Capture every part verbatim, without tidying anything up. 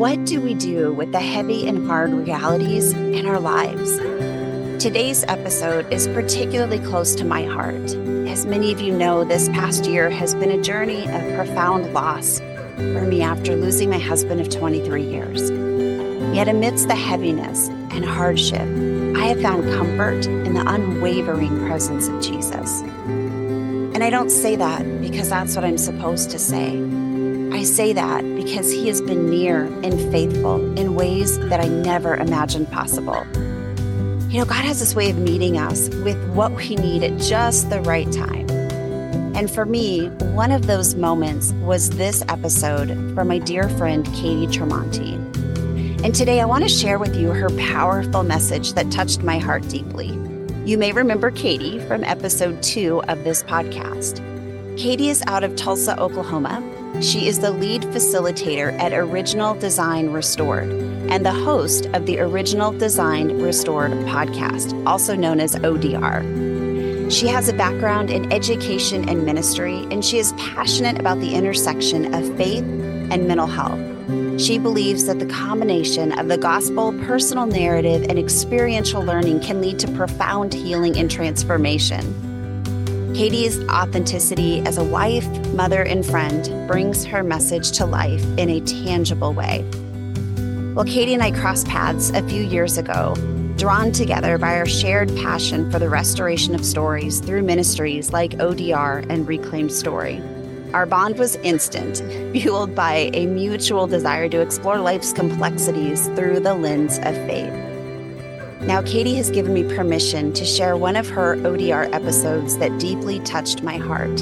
What do we do with the heavy and hard realities in our lives? Today's episode is particularly close to my heart. As many of you know, this past year has been a journey of profound loss for me after losing my husband of twenty-three years. Yet amidst the heaviness and hardship, I have found comfort in the unwavering presence of Jesus. And I don't say that because that's what I'm supposed to say. I say that because he has been near and faithful in ways that I never imagined possible. You know, God has this way of meeting us with what we need at just the right time. And for me, one of those moments was this episode from my dear friend, Katie Tremonti. And today I want to share with you her powerful message that touched my heart deeply. You may remember Katie from episode two of this podcast. Katie is out of Tulsa, Oklahoma. She is the lead facilitator at Original Design Restored and the host of the Original Design Restored podcast, also known as O D R. She has a background in education and ministry, and she is passionate about the intersection of faith and mental health. She believes that the combination of the gospel, personal narrative, and experiential learning can lead to profound healing and transformation. Katie's authenticity as a wife, mother, and friend brings her message to life in a tangible way. Well, Katie and I crossed paths a few years ago, drawn together by our shared passion for the restoration of stories through ministries like O D R and Reclaimed Story. Our bond was instant, fueled by a mutual desire to explore life's complexities through the lens of faith. Now, Katie has given me permission to share one of her O D R episodes that deeply touched my heart.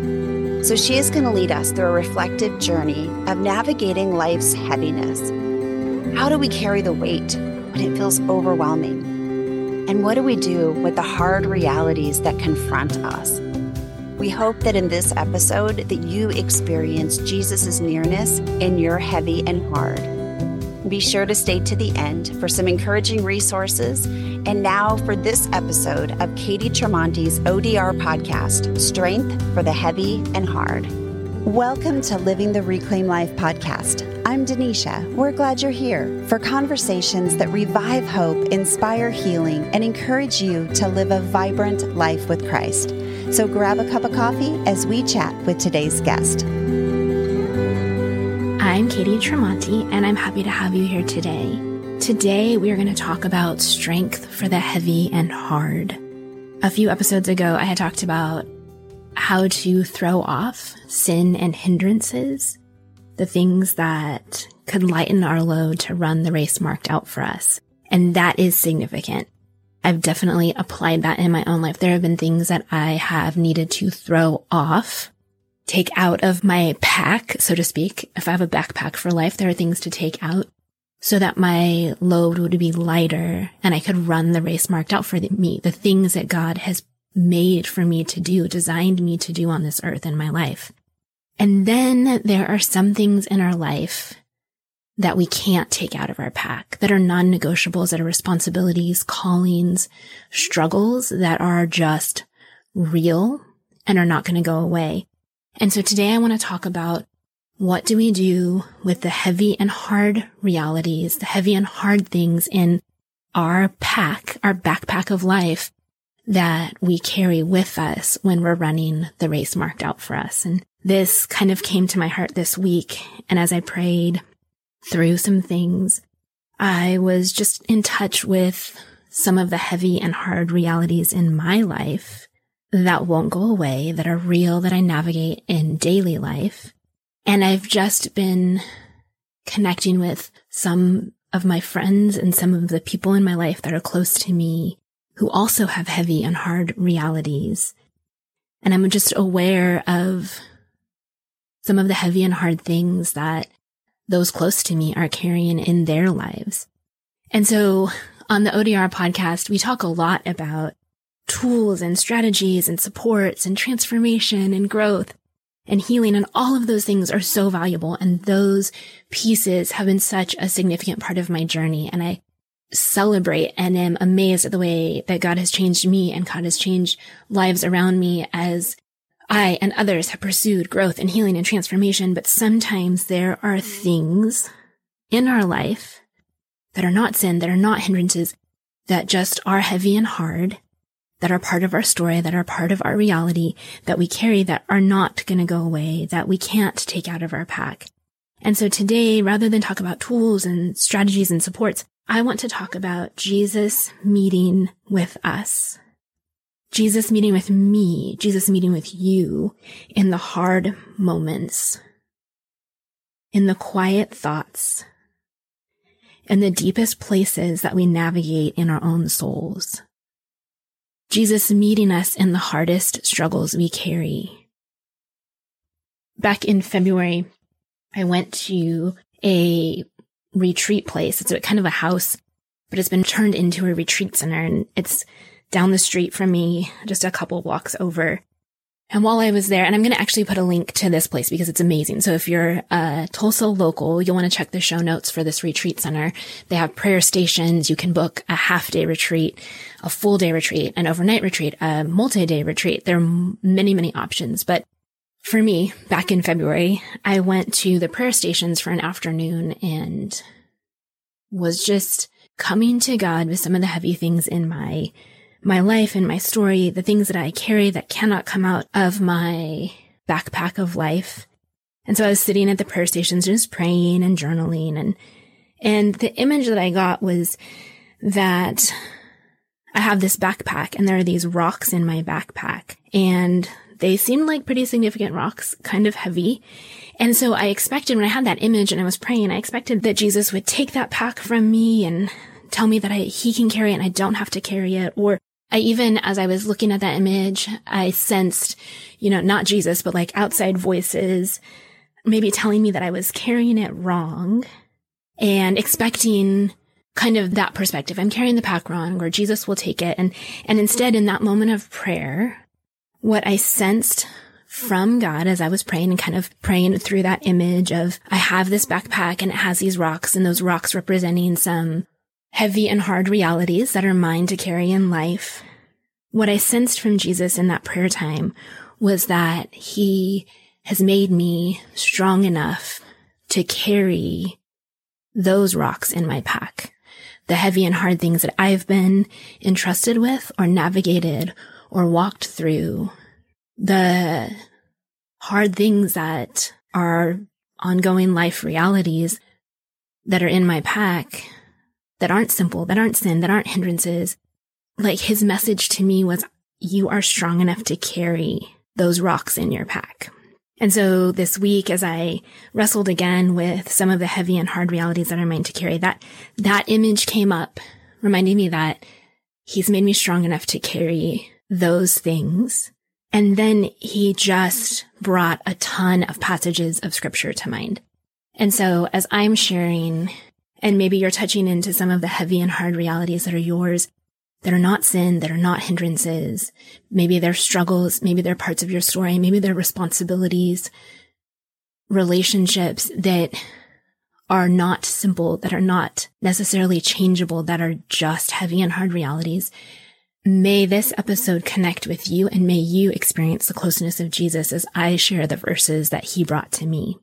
So she is going to lead us through a reflective journey of navigating life's heaviness. How do we carry the weight when it feels overwhelming? And what do we do with the hard realities that confront us? We hope that in this episode that you experience Jesus' nearness in your heavy and hard. Be sure to stay to the end for some encouraging resources. And now for this episode of Katie Tremonti's O D R podcast, Strength for the Heavy and Hard. Welcome to Living the Reclaim Life podcast. I'm Denisha. We're glad you're here for conversations that revive hope, inspire healing, and encourage you to live a vibrant life with Christ. So grab a cup of coffee as we chat with today's guest. I'm Katie Tremonti, and I'm happy to have you here today. Today, we are going to talk about strength for the heavy and hard. A few episodes ago, I had talked about how to throw off sin and hindrances, the things that could lighten our load to run the race marked out for us. And that is significant. I've definitely applied that in my own life. There have been things that I have needed to throw off, take out of my pack, so to speak. If I have a backpack for life, there are things to take out so that my load would be lighter and I could run the race marked out for me, the things that God has made for me to do, designed me to do on this earth in my life. And then there are some things in our life that we can't take out of our pack, that are non-negotiables, that are responsibilities, callings, struggles that are just real and are not going to go away. And so today I want to talk about what do we do with the heavy and hard realities, the heavy and hard things in our pack, our backpack of life that we carry with us when we're running the race marked out for us. And this kind of came to my heart this week. And as I prayed through some things, I was just in touch with some of the heavy and hard realities in my life that won't go away, that are real, that I navigate in daily life. And I've just been connecting with some of my friends and some of the people in my life that are close to me who also have heavy and hard realities. And I'm just aware of some of the heavy and hard things that those close to me are carrying in their lives. And so on the O D R podcast, we talk a lot about tools and strategies and supports and transformation and growth and healing, and all of those things are so valuable. And those pieces have been such a significant part of my journey. And I celebrate and am amazed at the way that God has changed me and God has changed lives around me as I and others have pursued growth and healing and transformation. But sometimes there are things in our life that are not sin, that are not hindrances, that just are heavy and hard, that are part of our story, that are part of our reality, that we carry, that are not going to go away, that we can't take out of our pack. And so today, rather than talk about tools and strategies and supports, I want to talk about Jesus meeting with us. Jesus meeting with me, Jesus meeting with you in the hard moments, in the quiet thoughts, in the deepest places that we navigate in our own souls. Jesus meeting us in the hardest struggles we carry. Back in February, I went to a retreat place. It's a kind of a house, but it's been turned into a retreat center, and it's down the street from me, just a couple blocks over. And while I was there, and I'm going to actually put a link to this place because it's amazing. So if you're a Tulsa local, you'll want to check the show notes for this retreat center. They have prayer stations. You can book a half day retreat, a full day retreat, an overnight retreat, a multi-day retreat. There are many, many options. But for me, back in February, I went to the prayer stations for an afternoon and was just coming to God with some of the heavy things in my my life and my story, the things that I carry that cannot come out of my backpack of life. And so I was sitting at the prayer stations just praying and journaling. And, and the image that I got was that I have this backpack and there are these rocks in my backpack, and they seemed like pretty significant rocks, kind of heavy. And so I expected, when I had that image and I was praying, I expected that Jesus would take that pack from me and tell me that I, he can carry it and I don't have to carry it. Or I even, as I was looking at that image, I sensed, you know, not Jesus, but like outside voices, maybe telling me that I was carrying it wrong and expecting kind of that perspective. I'm carrying the pack wrong, or Jesus will take it. And, and instead, in that moment of prayer, what I sensed from God as I was praying and kind of praying through that image of, I have this backpack and it has these rocks, and those rocks representing some heavy and hard realities that are mine to carry in life. What I sensed from Jesus in that prayer time was that he has made me strong enough to carry those rocks in my pack, the heavy and hard things that I've been entrusted with or navigated or walked through, the hard things that are ongoing life realities that are in my pack, that aren't simple, that aren't sin, that aren't hindrances. Like, his message to me was, you are strong enough to carry those rocks in your pack. And so this week, as I wrestled again with some of the heavy and hard realities that are mine to carry, that, that image came up, reminding me that he's made me strong enough to carry those things. And then he just brought a ton of passages of scripture to mind. And so as I'm sharing, and maybe you're touching into some of the heavy and hard realities that are yours, that are not sin, that are not hindrances. Maybe they're struggles, maybe they're parts of your story, maybe they're responsibilities, relationships that are not simple, that are not necessarily changeable, that are just heavy and hard realities. May this episode connect with you, and may you experience the closeness of Jesus as I share the verses that he brought to me.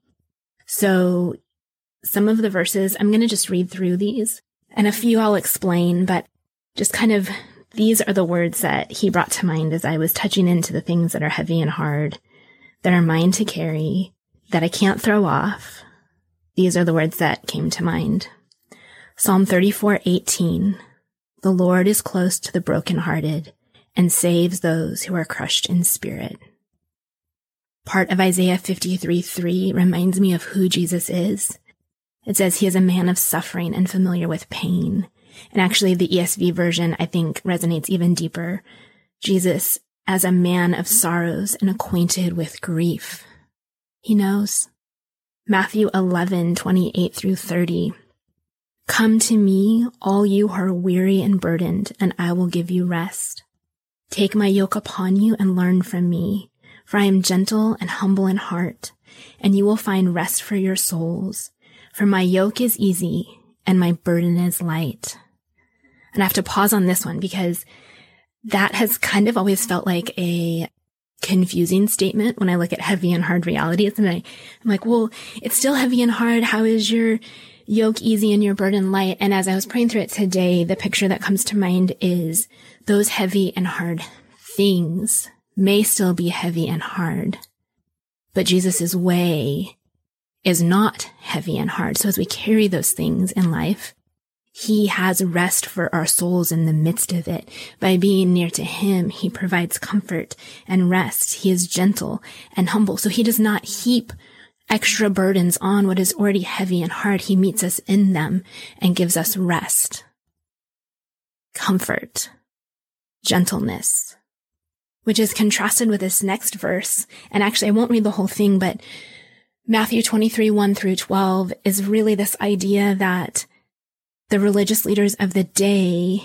So some of the verses, I'm going to just read through these, and a few I'll explain, but just kind of, these are the words that he brought to mind as I was touching into the things that are heavy and hard, that are mine to carry, that I can't throw off. These are the words that came to mind. Psalm thirty-four eighteen. The Lord is close to the brokenhearted and saves those who are crushed in spirit. Part of Isaiah fifty-three three reminds me of who Jesus is. It says he is a man of suffering and familiar with pain. And actually the E S V version, I think, resonates even deeper. Jesus as a man of sorrows and acquainted with grief. He knows. Matthew eleven twenty-eight through thirty. Come to me, all you who are weary and burdened, and I will give you rest. Take my yoke upon you and learn from me, for I am gentle and humble in heart, and you will find rest for your souls. For my yoke is easy and my burden is light. And I have to pause on this one because that has kind of always felt like a confusing statement when I look at heavy and hard realities. And I, I'm like, well, it's still heavy and hard. How is your yoke easy and your burden light. And as I was praying through it today, the picture that comes to mind is those heavy and hard things may still be heavy and hard, but Jesus's way is not heavy and hard. So as we carry those things in life, he has rest for our souls in the midst of it. By being near to him, he provides comfort and rest. He is gentle and humble. So he does not heap extra burdens on what is already heavy and hard. He meets us in them and gives us rest, comfort, gentleness, which is contrasted with this next verse. And actually, I won't read the whole thing, but Matthew twenty-three, one through twelve is really this idea that the religious leaders of the day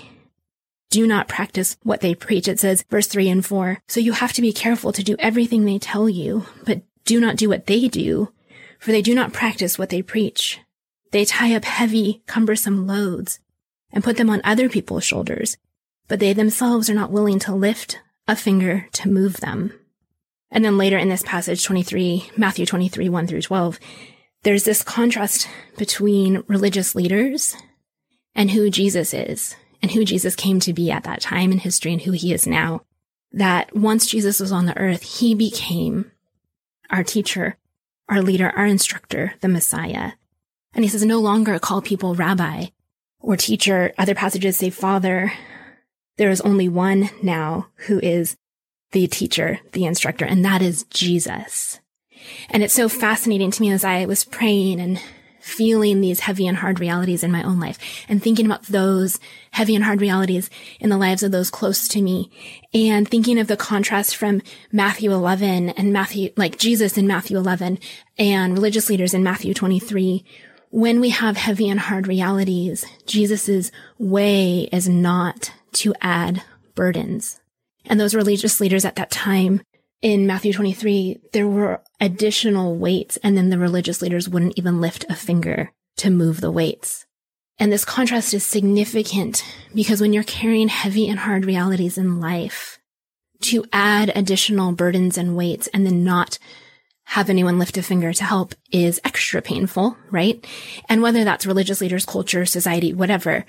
do not practice what they preach. It says, verse three and four, so you have to be careful to do everything they tell you, but do not do what they do, for they do not practice what they preach. They tie up heavy, cumbersome loads and put them on other people's shoulders, but they themselves are not willing to lift a finger to move them. And then later in this passage, twenty-three, Matthew twenty-three, one through twelve, there's this contrast between religious leaders and who Jesus is, and who Jesus came to be at that time in history and who he is now. That once Jesus was on the earth, he became our teacher, our leader, our instructor, the Messiah. And he says, no longer call people rabbi or teacher. Other passages say father. There is only one now who is the teacher, the instructor, and that is Jesus. And it's so fascinating to me as I was praying and feeling these heavy and hard realities in my own life and thinking about those heavy and hard realities in the lives of those close to me and thinking of the contrast from Matthew eleven and Matthew, like Jesus in Matthew eleven and religious leaders in Matthew twenty-three. When we have heavy and hard realities, Jesus's way is not to add burdens. And those religious leaders at that time in Matthew twenty-three, there were additional weights, and then the religious leaders wouldn't even lift a finger to move the weights. And this contrast is significant because when you're carrying heavy and hard realities in life, to add additional burdens and weights and then not have anyone lift a finger to help is extra painful, right? And whether that's religious leaders, culture, society, whatever,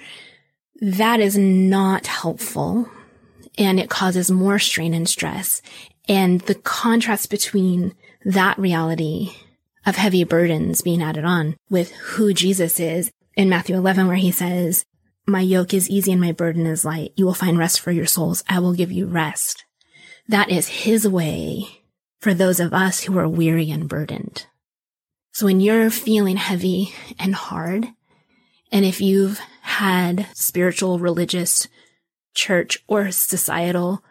that is not helpful. And it causes more strain and stress. And the contrast between that reality of heavy burdens being added on with who Jesus is in Matthew eleven, where he says, my yoke is easy and my burden is light. You will find rest for your souls. I will give you rest. That is his way for those of us who are weary and burdened. So when you're feeling heavy and hard, and if you've had spiritual, religious, church, or societal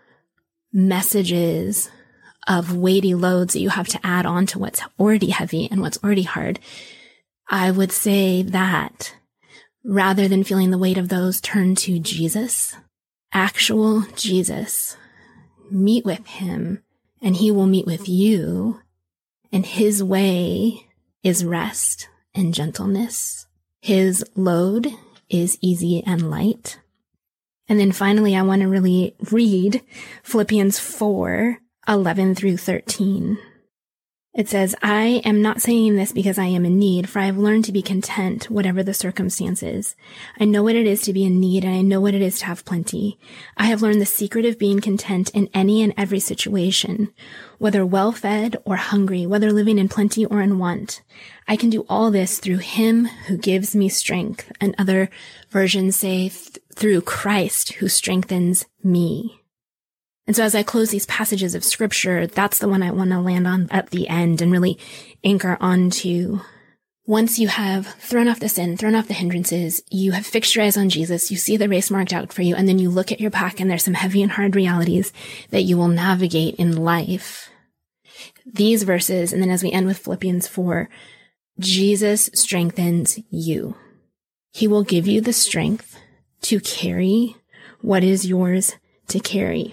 messages of weighty loads that you have to add on to what's already heavy and what's already hard, I would say that rather than feeling the weight of those, turn to Jesus, actual Jesus. Meet with him, and he will meet with you, and his way is rest and gentleness. His load is easy and light. And then finally, I want to really read Philippians four, eleven through thirteen. It says, I am not saying this because I am in need, for I have learned to be content, whatever the circumstances. I know what it is to be in need, and I know what it is to have plenty. I have learned the secret of being content in any and every situation, whether well-fed or hungry, whether living in plenty or in want. I can do all this through him who gives me strength. And other versions say th- through Christ who strengthens me. And so as I close these passages of scripture, that's the one I want to land on at the end and really anchor onto. Once you have thrown off the sin, thrown off the hindrances, you have fixed your eyes on Jesus, you see the race marked out for you, and then you look at your pack and there's some heavy and hard realities that you will navigate in life. These verses, and then as we end with Philippians four, Jesus strengthens you. He will give you the strength to carry what is yours to carry.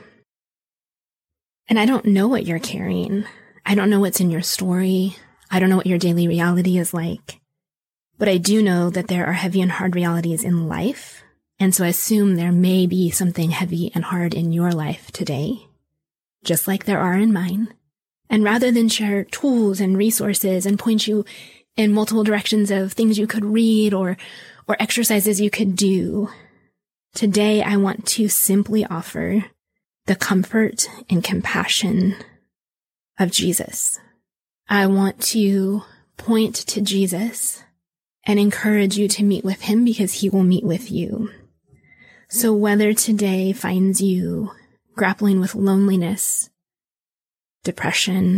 And I don't know what you're carrying. I don't know what's in your story. I don't know what your daily reality is like. But I do know that there are heavy and hard realities in life. And so I assume there may be something heavy and hard in your life today, just like there are in mine. And rather than share tools and resources and point you in multiple directions of things you could read or, or exercises you could do. Today, I want to simply offer the comfort and compassion of Jesus. I want to point to Jesus and encourage you to meet with him because he will meet with you. So whether today finds you grappling with loneliness, depression,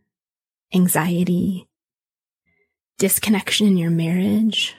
anxiety, disconnection in your marriage,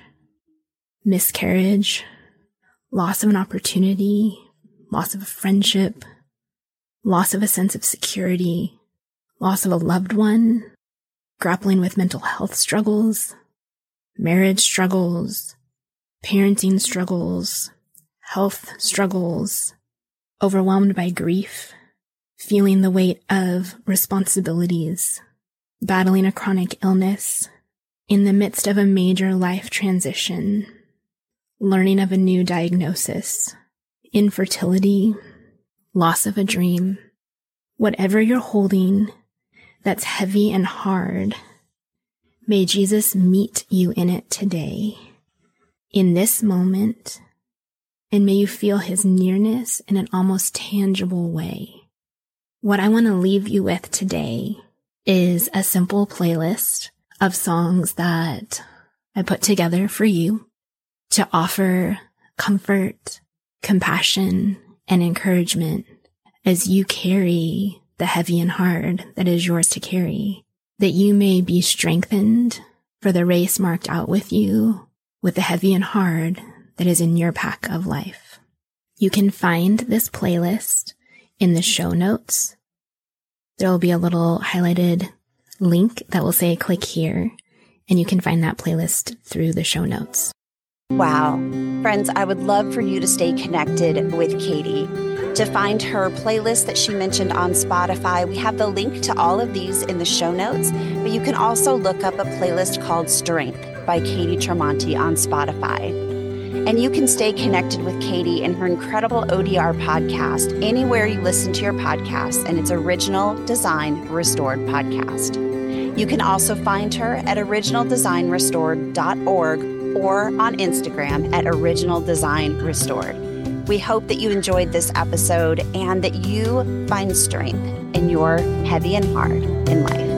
miscarriage, loss of an opportunity, loss of a friendship, loss of a sense of security, loss of a loved one, grappling with mental health struggles, marriage struggles, parenting struggles, health struggles, overwhelmed by grief, feeling the weight of responsibilities, battling a chronic illness, in the midst of a major life transition, learning of a new diagnosis, infertility, loss of a dream, whatever you're holding that's heavy and hard, may Jesus meet you in it today, in this moment, and may you feel his nearness in an almost tangible way. What I want to leave you with today is a simple playlist of songs that I put together for you to offer comfort, compassion, and encouragement as you carry the heavy and hard that is yours to carry, that you may be strengthened for the race marked out with you with the heavy and hard that is in your pack of life. You can find this playlist in the show notes. There will be a little highlighted link that will say click here, and you can find that playlist through the show notes. Wow. Friends, I would love for you to stay connected with Katie. To find her playlist that she mentioned on Spotify, we have the link to all of these in the show notes, but you can also look up a playlist called Strength by Katie Tremonti on Spotify. And you can stay connected with Katie and her incredible O D R podcast anywhere you listen to your podcasts, and it's Original Design Restored Podcast. You can also find her at original design restored dot org or on Instagram at Original Design Restored. We hope that you enjoyed this episode and that you find strength in your heavy and hard in life.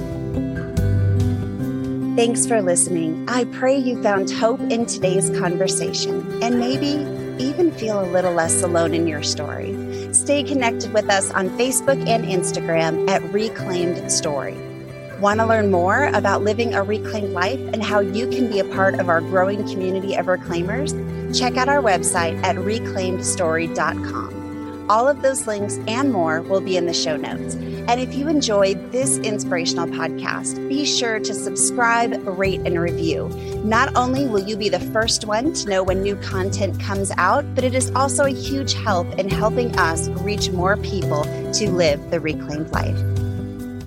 Thanks for listening. I pray you found hope in today's conversation and maybe even feel a little less alone in your story. Stay connected with us on Facebook and Instagram at Reclaimed Story. Want to learn more about living a reclaimed life and how you can be a part of our growing community of reclaimers? Check out our website at reclaimed story dot com. All of those links and more will be in the show notes. And if you enjoyed this inspirational podcast, be sure to subscribe, rate, and review. Not only will you be the first one to know when new content comes out, but it is also a huge help in helping us reach more people to live the reclaimed life.